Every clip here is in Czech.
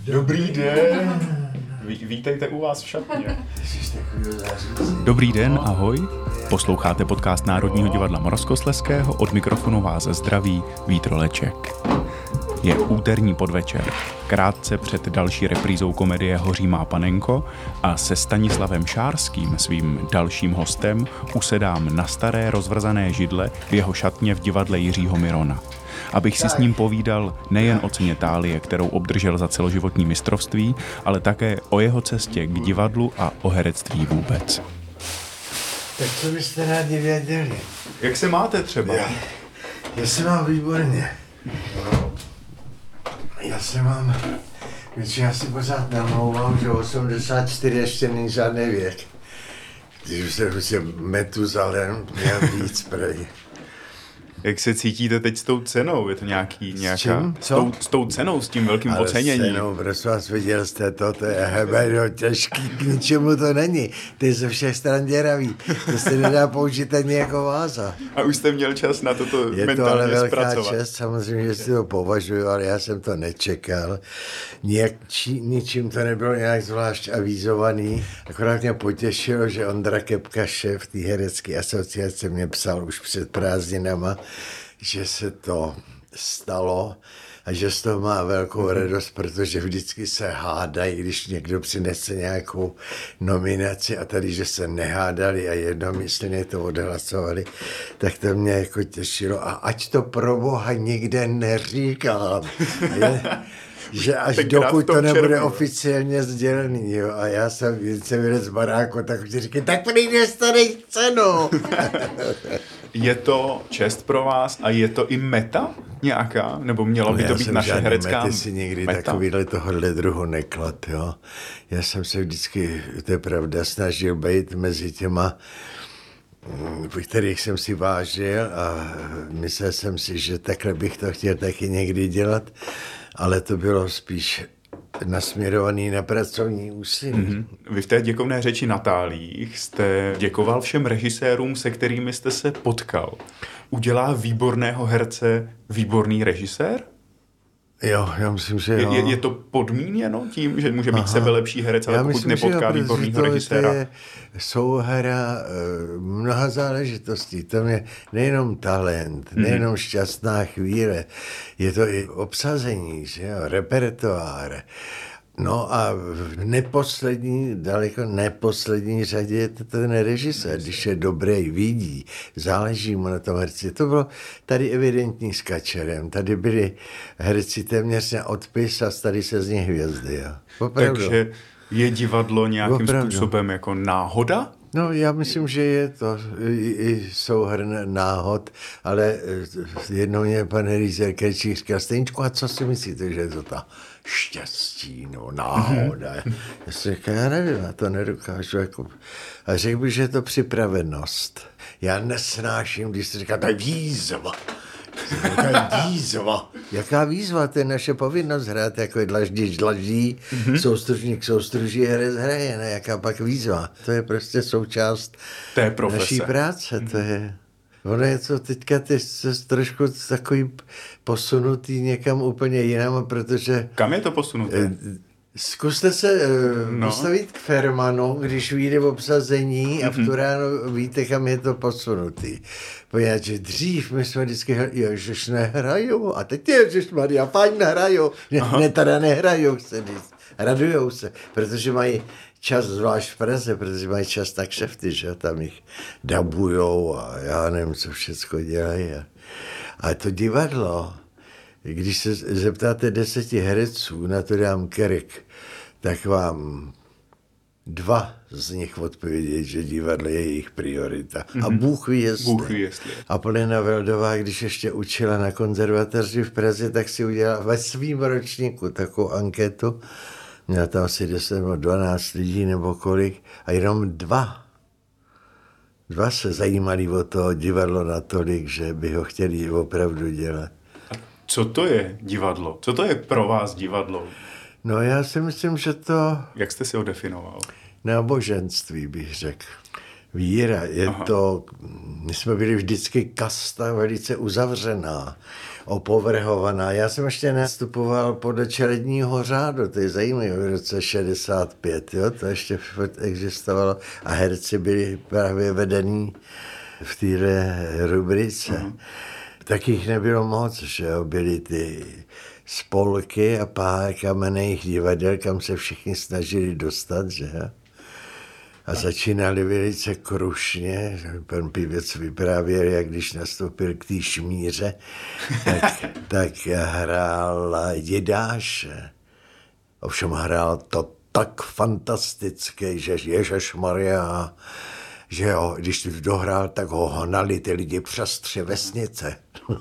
Dobrý den. Vítejte u vás v šatně. Dobrý den, ahoj. Posloucháte podcast Národního divadla Moravskoslezského, od mikrofonu vás zdraví Vít Roleček. Je úterní podvečer, krátce před další reprízou komedie Hoří má panenko a se Stanislavem Šárským, svým dalším hostem, usedám na staré rozvrzané židle v jeho šatně v divadle Jiřího Mirona. Abych si s ním povídal nejen o ceně Thálie, kterou obdržel za celoživotní mistrovství, ale také o jeho cestě k divadlu a o herectví vůbec. Tak co byste rádi věděli? Jak se máte třeba? Já se mám výborně. Já si pořád namlouvám, že 84 ještě není žádný věk. Když už se prostě Metuzalem měl víc prej. Jak se cítíte teď s tou cenou? Je to nějaká... S tou cenou, s tím velkým oceněním. Ale s cenou, prosím vás, viděl jste to je hebeno těžký, k ničemu to není. To je ze všech stran děravý. To se nedá použít ani jako váza. A už jste měl čas na toto mentálně zpracovat. Je to ale velká čest, samozřejmě, že si to považuju, ale já jsem to nečekal. Ničím to nebylo nějak zvlášť avizovaný. Akorát mě potěšilo, že Ondra Kepka, šéf té herecké asociace, mě psal už před prázdninama, že se to stalo a že z toho má velkou radost, protože vždycky se hádají, když někdo přinese nějakou nominaci a tady, že se nehádali a jednomyslně to odhlasovali, tak to mě jako těšilo. A ať to pro Boha nikde neříkám, že až dokud to nebude oficiálně sdělený, jo. A já jsem vylez z baráku, tak už říkám, tak přijde starý cenu. Je to čest pro vás a je to i meta nějaká? Nebo měla by to být naše herecká meta? Si nikdy takovýhle tohohle druhu neklad, jo. Já jsem se vždycky, to je pravda, snažil být mezi těma, kterých jsem si vážil a myslel jsem si, že takhle bych to chtěl taky někdy dělat, ale to bylo spíš nasměrovaný na pracovní úsilí. Mm-hmm. Vy v té děkovné řeči na Tháliích jste děkoval všem režisérům, se kterými jste se potkal. Udělá výborného herce výborný režisér? Jo, já myslím, že jo. Je to podmíněno tím, že může být sebelepší herec, ale pokud nepotká výborného režiséra? To je souhra mnoha záležitostí. To je nejenom talent, nejenom šťastná chvíle, je to i obsazení, že jo, repertoár. No a v daleko neposlední řadě je to ten režisér, když je dobrý, vidí, záleží mu na tom herci. To bylo tady evidentní s Kačerem. Tady byli herci téměř na odpis a stali se z nich hvězdy. Jo. Opravdu. Takže je divadlo nějakým způsobem jako náhoda? No, já myslím, že je to i souhrn náhod, ale jednou mě pan režisér Krejčí říkal, Stejničku, a co si myslíte, že je to ta štěstí, no náhoda? Já si říkal, já nevím, já to nedokážu. A řekl bych, že je to připravenost. Já nesnáším, když se říká, to je výzva. Jaká výzva? To je naše povinnost hrát, jako dlaždič dlaždí, soustružník soustruží, herec hraje, ne? Jaká pak výzva? To je prostě součást naší práce, to je... Ono je to teďka trošku takový posunutý někam úplně jinam, protože... Kam je to posunuté? Zkuste se postavit k Fermanu, když vyjde v obsazení a v tu ráno víte, kam je to posunutý. Poněvadž dřív my jsme vždycky ježiš, nehrajou, a teď ježišmarja, fajn, nehrajou. Ne, teda nehrajou, radujou se, protože mají čas, zvlášť v Praze, protože mají čas na kšefty, že tam jich dabujou a já nevím, co všecko dělají. A to divadlo, když se zeptáte 10 hereců, na to dám kerek, tak vám 2 z nich odpovědět, že divadlo je jejich priorita. A Bůh ví jestli. A Polina Veldová, když ještě učila na konzervatoři v Praze, tak si udělala ve svým ročníku takovou anketu. Měla tam asi 10 nebo 12 lidí nebo kolik. A jenom 2 se zajímali o to divadlo natolik, že by ho chtěli opravdu dělat. Co to je divadlo? Co to je pro vás divadlo? No já si myslím, že to... Jak jste si ho definoval? Náboženství bych řekl. víra. My jsme byli vždycky kasta velice uzavřená, opovrhovaná. Já jsem ještě nastupoval podle čeledního řádu, to je zajímavé, v roce 65, jo, to ještě existovalo a herci byli právě vedení v téhle rubrice. Tak jich nebylo moc, že jo, byly ty spolky a pár kamenných divadel, kam se všichni snažili dostat, že jo. A začínali velice krušně, pan pěvec vyprávěl, jak když nastoupil k té šmíře, tak hrál Jidáše. Ovšem hrál to tak fantasticky, že Ježešmarja, že jo, když dohrál, tak ho honali ty lidi přes 3 vesnice.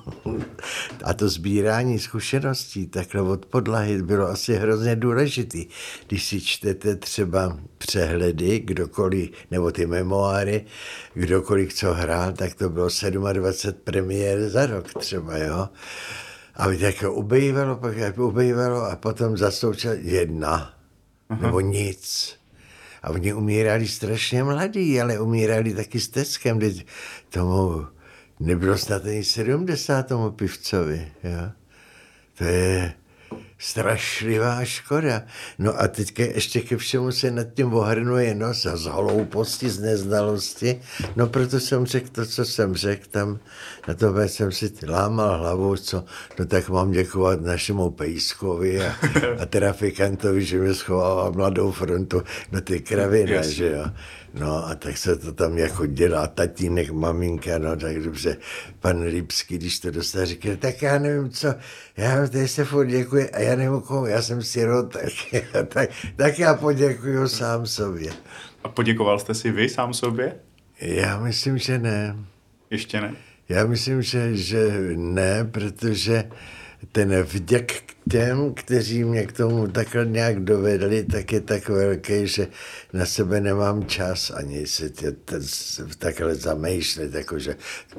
A to sbírání zkušeností takhle od podlahy bylo asi hrozně důležitý. Když si čtete třeba přehledy, kdokoliv, nebo ty memoáry, kdokoliv co hrál, tak to bylo 27 premiér za rok třeba, jo. A tak ubejvalo a potom zasoučal 1, nebo nic. A oni umírali strašně mladí, ale umírali taky s Teckem, kdy tomu nebylo snad ani 70 tomu pivcovi. Jo? To je strašlivá škoda. No a teďka ještě ke všemu se nad tím ohrnuje nos a z hlouposti, z neznalosti. No proto jsem řekl to, co jsem řekl tam. Na to jsem si lámal hlavu, co, no tak mám děkovat našemu Pejskovi a trafikantovi, že mi schovával Mladou frontu do ty kraviny, že jo. No a tak se to tam jako dělá, tatínek, maminka, no tak dobře. Pan Lipský, když to dostal, říkal, tak já nevím co, já tady se furt děkuji a já nevím komu, já jsem sirotek, tak já poděkuju sám sobě. A poděkoval jste si vy sám sobě? Já myslím, že ne. Ještě ne? Já myslím, že ne, protože ten vděk k těm, kteří mě k tomu takhle nějak dovedli, tak je tak velký, že na sebe nemám čas ani se takhle zamýšlet, jakože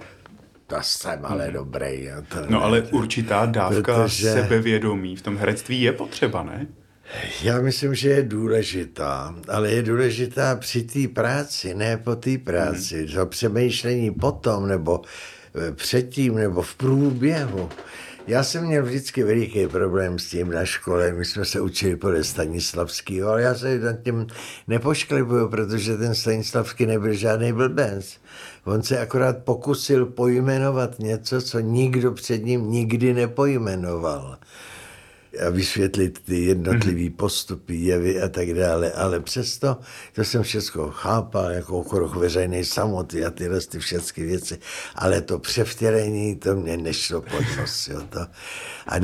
to jsem ale dobrý. No ale určitá dávka sebevědomí v tom herectví je potřeba, ne? Já myslím, že je důležitá, ale je důležitá při té práci, ne po té práci. To přemýšlení potom, nebo předtím, nebo v průběhu. Já jsem měl vždycky veliký problém s tím na škole, my jsme se učili podle Stanislavského, ale já se nad tím nepošklibuju, protože ten Stanislavský nebyl žádný blbec. On se akorát pokusil pojmenovat něco, co nikdo před ním nikdy nepojmenoval. A vysvětlit ty jednotlivý postupy, jevy a tak dále, ale přesto to jsem všechno chápal jako okruh veřejnej samoty a tyhle ty všechny věci, ale to převtělení, to mě nešlo pod nos, jo, to. A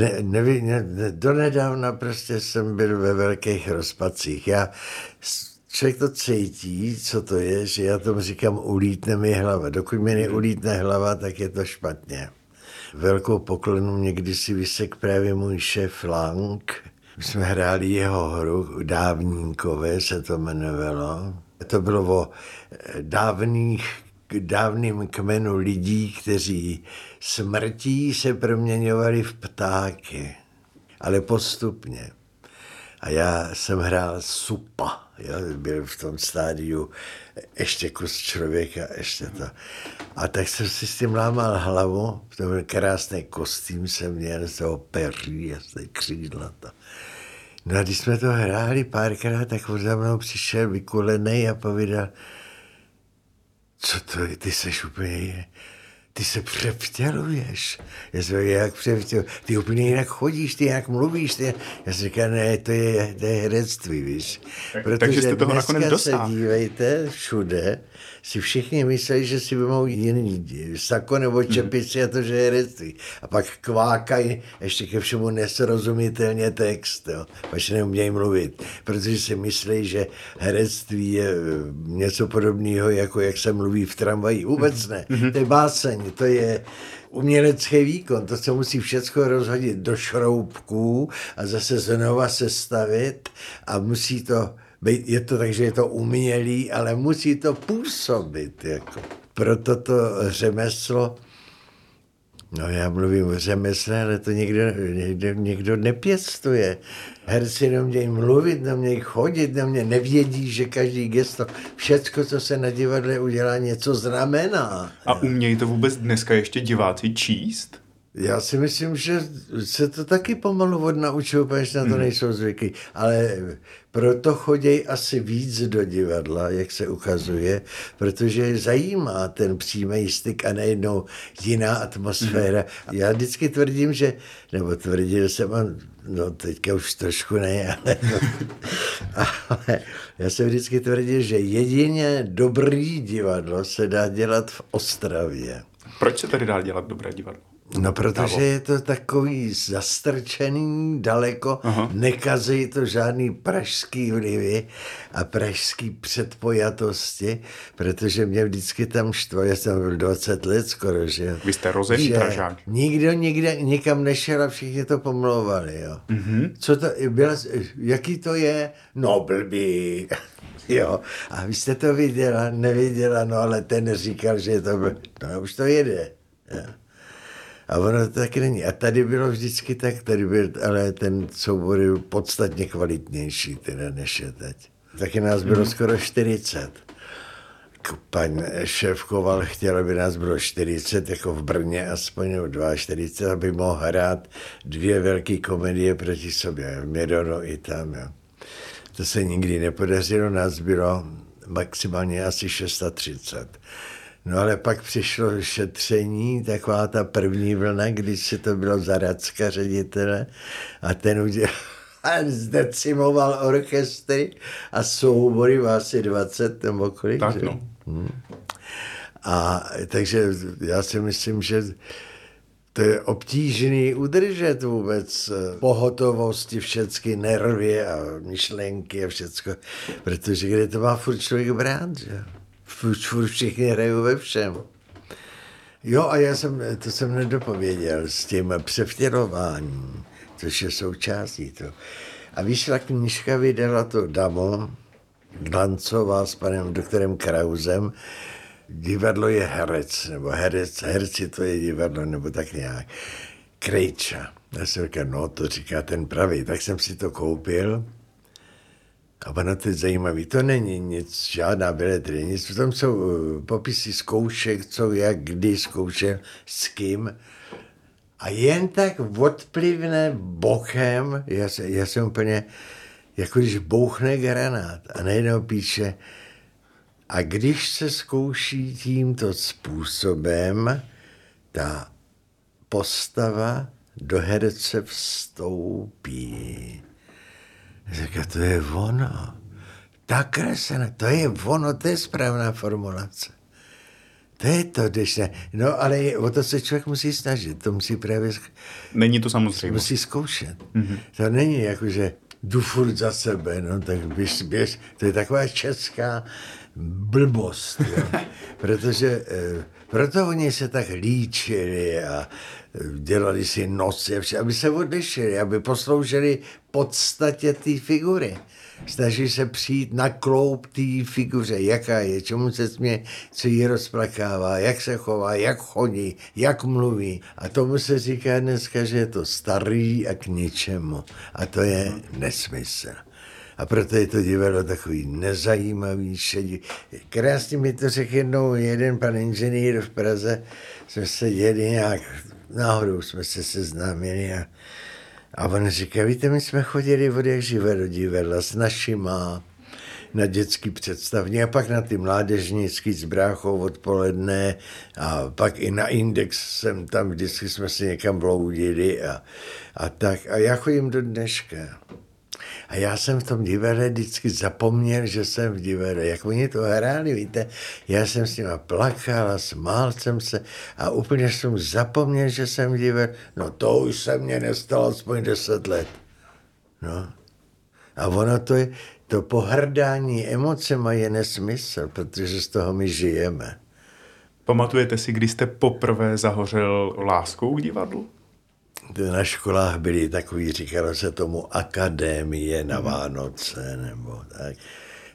donedávna prostě jsem byl ve velkých rozpacích. Člověk to cítí, co to je, že já tomu říkám, ulítne mi hlava. Dokud mi neulítne hlava, tak je to špatně. Velkou poklonu mě kdysi vysek právě můj šéf Lang. My jsme hráli jeho hru, Dávníkové se to jmenovalo. To bylo o dávným kmenu lidí, kteří smrtí se proměňovali v ptáky, ale postupně. A já jsem hrál Supa, jo? Byl v tom stádiu ještě kus člověka, ještě to. A tak jsem si s tím lámal hlavu, to byl krásný kostým jsem měl, z toho peří a z té křídla. To. No a když jsme to hráli párkrát, tak on za mnou přišel vykulenej a povídal, co to je, ty seš úplně... Ty se převtěluješ. Já jsem říkal, jak převtěluji? Ty úplně jinak chodíš, ty jak mluvíš. Já jsem říkal, ne, to je herectví, víš. Takže jste toho nakonec dneska se dívejte všude, si všichni myslí, že si vymou jiný sako nebo čepici a to, že je herectví. A pak kvákají ještě ke všemu nesrozumitelně text, jo. Pač neumějí mluvit, protože si myslí, že herectví je něco podobného, jako jak se mluví v tramvaji. Vůbec ne. To je báseň, to je umělecký výkon, to se musí všechno rozhodit do šroubků a zase znova sestavit a musí to být, je to tak, že je to umělý, ale musí to působit. Jako. Proto to řemeslo No já mluvím o řemesle, ale to někdo nepěstuje. Herci nemějí mluvit, nemějí chodit, nevědí, že každý gesto, všecko, co se na divadle udělá, něco znamená. A umějí to vůbec dneska ještě diváci číst? Já si myslím, že se to taky pomalu odnaučují, protože na to nejsou zvyklí. Ale proto chodějí asi víc do divadla, jak se ukazuje, protože je zajímá ten přímý styk a nejednou jiná atmosféra. Já vždycky tvrdím, nebo tvrdil jsem, no teďka už trošku ne, ale já jsem vždycky tvrdil, že jedině dobrý divadlo se dá dělat v Ostravě. Proč se tady dá dělat dobré divadlo? No, protože je to takový zastrčený daleko, nekazí to žádný pražský vlivy a pražský předpojatosti, protože mě vždycky tam štvo, já jsem byl 20 let skoro, že? Vy jste rozený Pražák. Nikdo nikde nikam nešel a všichni to pomlouvali, jo. Co to bylo, jaký to je? No, blbý. Jo, a vy jste to neviděla, no ale ten říkal, že to byl, no už to jede, jo. A ono to taky není. A tady bylo vždycky tak, tady byl, ale ten soubor je podstatně kvalitnější teda, než je teď. Taky nás bylo skoro 40. Pan šéf Koval chtěl, aby nás bylo 40, jako v Brně aspoň 42, aby mohl hrát 2 velké komedie proti sobě, v Mědono i tam. Jo. To se nikdy nepodařilo, nás bylo maximálně asi 630. No ale pak přišlo šetření, taková ta první vlna, když se to bylo za Racka ředitele a ten zdecimoval orchestry a soubory asi 20 nebo kolik. Tak no. A takže já si myslím, že to je obtížný udržet vůbec pohotovosti, všechny nervy a myšlenky a všecko, protože kde to má furt člověk brát, že? Furt všichni hrajou ve všem. Jo, a to jsem nedopověděl s tím převtělováním, což je součástí toho. A vyšla knížka, vydala to Damo, Glancová s panem doktorem Krausem. Divadlo je herec, nebo herci to je divadlo, nebo tak nějak. Krejča. Já jsem říkal, no to říká ten pravý. Tak jsem si to koupil. A ono to je zajímavý, to není nic, žádná beletrie, nic, tam jsou popisy zkoušek, co, jak, kdy zkoušel, s kým. A jen tak odplivne bokem, já jsem úplně, jako když bouchne granát a najednou píše, a když se zkouší tímto způsobem, ta postava do herce vstoupí. Říká, to je ono. Ta kresena, to je ono, to je správná formulace. To je to, když ne. No, ale o to se člověk musí snažit, to musí právě... Není to samozřejmě. Musí zkoušet. To není jako, že jdu furt za sebe, no, tak běž. To je taková česká blbost, jo. Protože proto oni se tak líčili a dělali si nosy, aby se odlišili, aby posloužili podstatě té figury. Snaží se přijít na kloup té figuře, jaká je, čemu se směje, co jí rozplakává, jak se chová, jak chodí, jak mluví. A tomu se říká dneska, že je to starý a k ničemu. A to je nesmysl. A proto je to divadlo takový nezajímavý, šedivý. Krásně mi to řekl jednou jeden pan inženýr v Praze, jsme se jeli nějak, náhodou jsme se seznámili a on říká, víte, my jsme chodili od jak živé do divadla s našima na dětský představní a pak na ty mládežnický s bráchou odpoledne a pak i na Index jsem tam, vždycky jsme se někam bloudili a tak. A já chodím do dneška. A já jsem v tom divadle vždycky zapomněl, že jsem v divadle. Jak oni to hráli, víte, já jsem s nima plakal a smál jsem se a úplně jsem zapomněl, že jsem v divadle. No to už se mně nestalo aspoň 10 let. No. A ono to je, to pohrdání emocema je nesmysl, protože z toho my žijeme. Pamatujete si, kdy jste poprvé zahořel láskou k divadlu? Na školách byly takový, říkalo se tomu akadémie na Vánoce, nebo tak.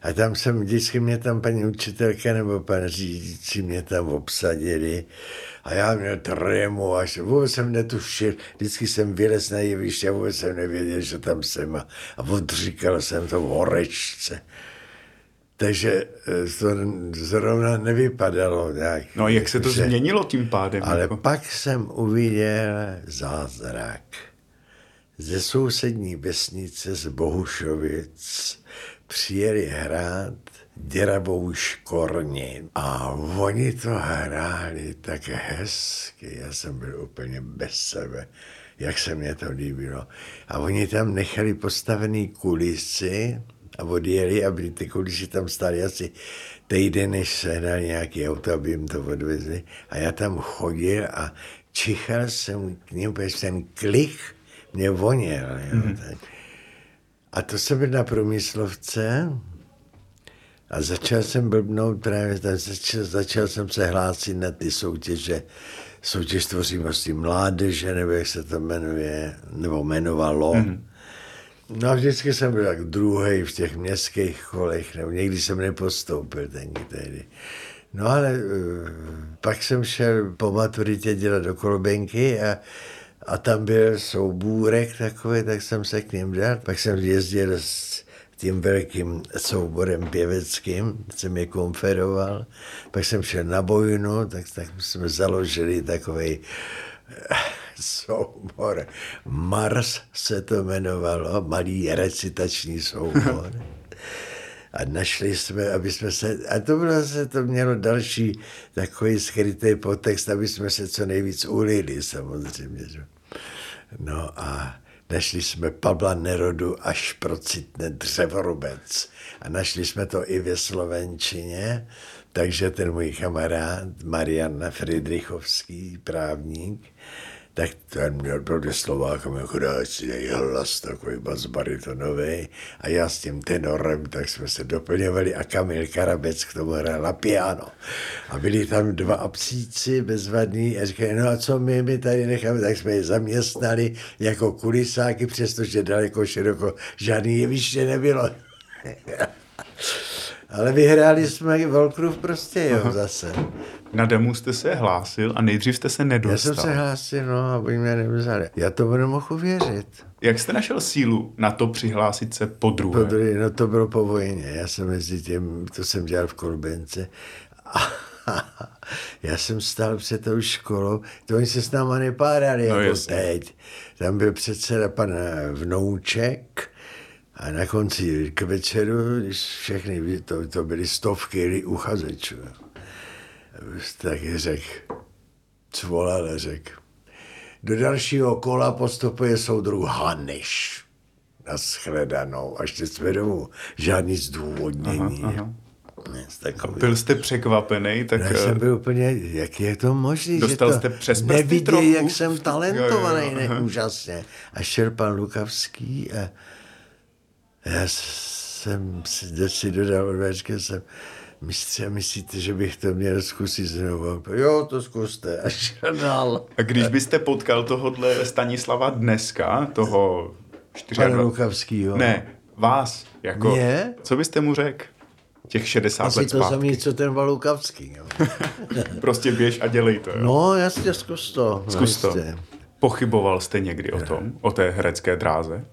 A tam jsem, vždycky mě tam paní učitelka nebo pan řídící mě tam obsadili a já měl trému, až vůbec jsem netušil, vždycky jsem vylez na jeviště a vůbec jsem nevěděl, že tam jsem a odříkal jsem to v horečce. Takže to zrovna nevypadalo nějak. No a jak se to změnilo tím pádem? Ale jako? pak jsem uviděl zázrak. Ze sousední vesnice z Bohušovic přijeli hrát Děravou škorni a oni to hráli tak hezky. Já jsem byl úplně bez sebe, jak se mě to líbilo. A oni tam nechali postavený kulisy a odjeli a byly ty kulisy tam stály asi týden, než se hnal nějaký auto, aby jim to odvezli. A já tam chodil a čichal jsem k ním, protože ten klich mě voněl. Mm-hmm. A to jsem byl na Průmyslovce a začal jsem blbnout právě, začal jsem se hlásit na ty soutěže, soutěž tvořivosti mládeže, nebo jak se to jmenuje, nebo jmenovalo. Mm-hmm. No a vždycky jsem byl tak druhý v těch městských kolech, nebo někdy jsem nepostoupil tehdy. No ale pak jsem šel po maturitě dělat do Kolbenky a tam byl soubůrek takový, tak jsem se k ním dal. Pak jsem jezdil s tím velkým souborem pěveckým, jsem je konferoval. Pak jsem šel na Bojnu, tak jsme založili takový soubor. Mars se to jmenovalo, malý recitační soubor. A našli jsme, aby jsme se, a to bylo zase, to mělo další takový skrytý podtext, aby jsme se co nejvíc ulili samozřejmě. No a našli jsme Pavla Nerudu Až procitne dřevorubec. A našli jsme to i ve slovenčině, takže ten můj kamarád Marian Friedrichovský, právník, tak ten měl pro Slovákom jako krásný hlas, takový basbaritonový a já s tím tenorem, tak jsme se doplňovali a Kamil Karabec k tomu hrál na piano. A byli tam dva apsíci bezvadní a říkali, no a co my tady necháme, tak jsme je zaměstnali jako kulisáky, přestože daleko široko žádný jeviště nebylo. Ale vyhráli jsme Volkrův prostě, jo, zase. Na demo jste se hlásil a nejdřív jste se nedostal. Já jsem se hlásil, no, a oni mě nevzali. Já to nemohl uvěřit. Jak jste našel sílu na to přihlásit se podruhé? No to bylo po vojně. Já jsem mezi tím, to jsem dělal v Kolbence. A já jsem stál před tou školou, to oni se s náma nepárali, no, jako teď. Tam byl předseda pan Vnouček, a na konci k večeru, když všechny, to byly stovky uchazečů, tak řekl, svolal a řekl, do dalšího kola postupuje soudruh Hanyš. Nashledanou, až teď jsme domů. Žádný zdůvodnění. Aha. Byl jste překvapený? Tak... Já jsem byl úplně, jak je to možný, dostal že jste to přes prsty trochu? jak jsem talentovaný, úžasně. A šel pan Lukavský a já jsem si dodal odvéčky, mistře, myslíte, že bych to měl zkusit znovu? Jo, to zkuste. A šel dál. A když byste potkal tohodle Stanislava dneska, toho 24... Pana Lukavskýho. Ne, vás. Jako, mě? Co byste mu řekl? Těch 60 asi let zpátky. Asi to samý, co ten Lukavský. Prostě běž a dělej to. Jo? No, jasně, zkus to. Zkus to. Pochyboval jste někdy o tom? O té herecké dráze?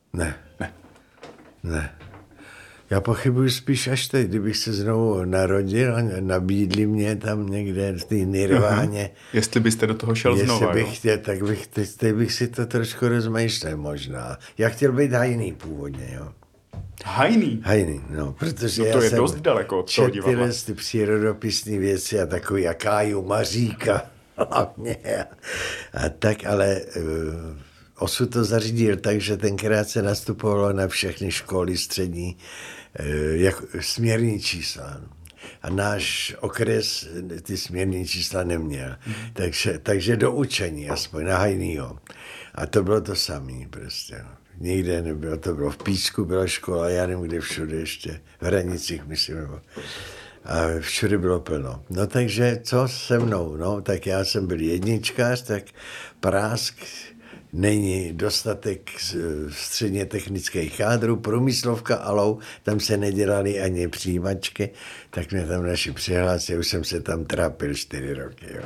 Ne. Já pochybuji spíš až teď, kdybych se znovu narodil a nabídli mě tam někde v té Nirváně. Jestli byste do toho šel znova, Jestli bych chtěl, tak teď bych si to trošku rozmýšlel možná. Já chtěl být hajný původně, jo. Hajný, no, protože no to je dost daleko od toho divadla. Tyhle ty přírodopisné věci a takový jakáju Maříka hlavně. A tak, ale... Osud to zařídil tak, že tenkrát se nastupovalo na všechny školy střední jako směrní čísla. A náš okres ty směrní čísla neměl. Takže do učení, aspoň na Hajnýho. A to bylo to samé prostě. Nikde nebylo, to bylo v Písku, byla škola, já nevím, kde všude ještě, v Hranicích, myslím, a všude bylo plno. No takže co se mnou, no, tak já jsem byl jedničkář, tak prásk není dostatek středně technických kádrů, průmyslovka Alou, tam se nedělaly ani přijímačky, tak mě tam naši přihlásili, už jsem se tam trápil 4 roky. Jo.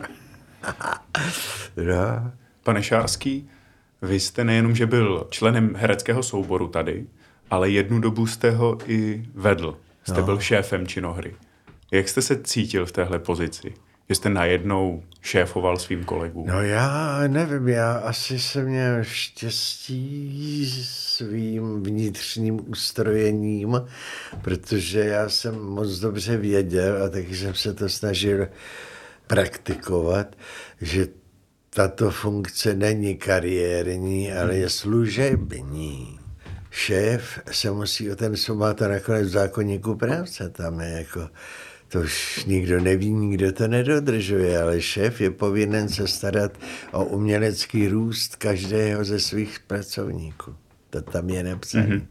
No. Pane Šárský, vy jste nejenom, že byl členem hereckého souboru tady, ale jednu dobu jste ho i vedl. Jste byl šéfem činohry. Jak jste se cítil v téhle pozici? Že jste najednou šéfoval svým kolegům? No já nevím, já asi jsem měl štěstí svým vnitřním ustrojením, protože já jsem moc dobře věděl a taky jsem se to snažil praktikovat, že tato funkce není kariérní, ale je služební. Šéf se musí o ten má to nakonec v zákoníku práce, tam je jako, to už nikdo neví, nikdo to nedodržuje, ale šéf je povinen se starat o umělecký růst každého ze svých pracovníků. To tam je napsané.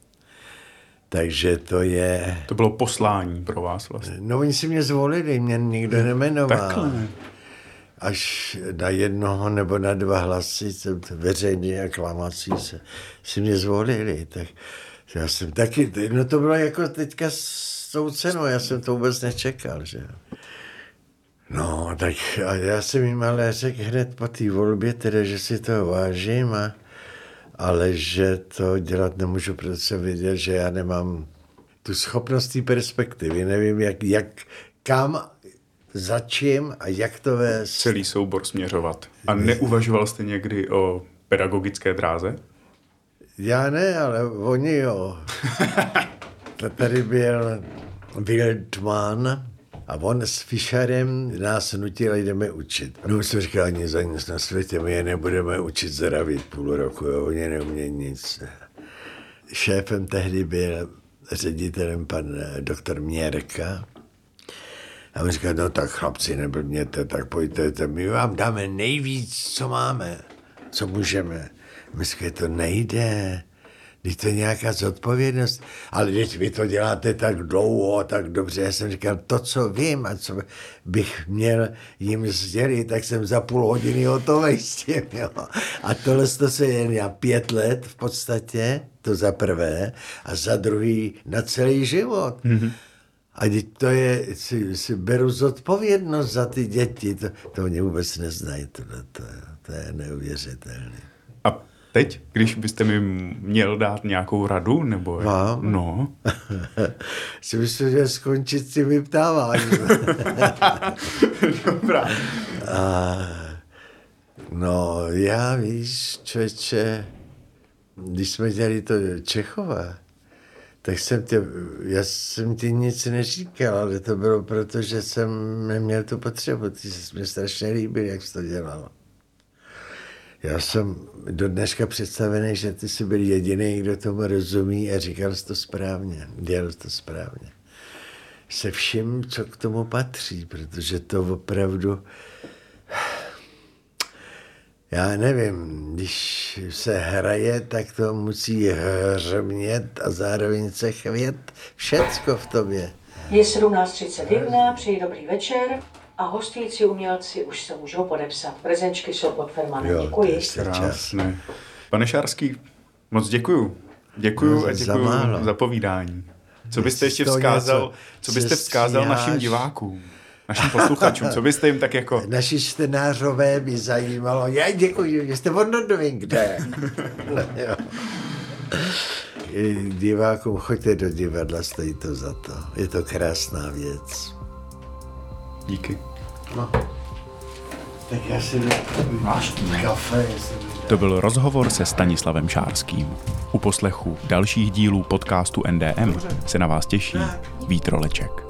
Takže to je... To bylo poslání pro vás vlastně. No oni si mě zvolili, mě nikdo nemenoval. Takhle. Až na 1 nebo na 2 hlasy, veřejně aklamací si mě zvolili. Tak já jsem taky, no to bylo jako teďka s tou cenou, já jsem to vůbec nečekal, že. No, tak a já jsem jim ale řekl hned po té volbě, teda, že si to vážím, ale že to dělat nemůžu, protože jsem věděl, že já nemám tu schopnost té perspektivy, nevím, kam, za čím a jak to vést. Celý soubor směřovat. A neuvažoval jste někdy o pedagogické dráze? Já ne, ale oni jo. Tady byl Wildman a on s Fischerem nás nutil, jdeme učit. No jsme říkali, ani za nic na světě, my je nebudeme učit zdravit 0,5 roku, jo, oni neumějí nic. Šéfem tehdy byl ředitelem pan doktor Měrka. A on říkal, no tak chlapci, neblbněte, tak pojďte, my vám dáme nejvíc, co máme, co můžeme. My říkali, to nejde, když to je nějaká zodpovědnost, ale když vy to děláte tak dlouho, tak dobře, já jsem říkal, to, co vím a co bych měl jim sdělit, tak jsem za 0,5 hodiny hotovej s tím, jo. A tohle se jen na 5 let v podstatě, to za prvé, a za druhý na celý život. Mm-hmm. A teď to je, si beru zodpovědnost za ty děti, to mě vůbec neznají, to je neuvěřitelné. A teď, když byste mi měl dát nějakou radu, nebo... Vám? No. Si myslím, že skončit s tím vyptáváním. Dobrá. No, já víš, člověče, když jsme dělali to Čechova, tak já jsem ti nic neříkal, ale to bylo proto, že jsem neměl tu potřebu. Ty jsi mě strašně líbil, jak jsi to dělal. Já jsem do dneška představený, že ty jsi byl jediný, kdo tomu rozumí a říkal jsi to správně, dělal jsi to správně. Se vším, co k tomu patří, protože to opravdu... Já nevím, když se hraje, tak to musí hřmět a zároveň se chvět všecko v tobě. Je 17:31, přeji dobrý večer a hostující umělci už se můžou podepsat. Prezenčky jsou pod Fermanem. Děkuji. Krásné. Pane Šárský, moc děkuju. Děkuju a děkuju za povídání. Co byste ještě vzkázal, našim divákům? Našim posluchačům, co byste jim tak jako... Naši čtenářové by zajímalo. Já děkuji, jste Vondodovin, kde? Divákům, choďte do divadla, stojí to za to. Je to krásná věc. Díky. No. Tak já si máš kafe. To byl rozhovor se Stanislavem Šárským. U poslechu dalších dílů podcastu NDM se na vás těší Vít Roleček.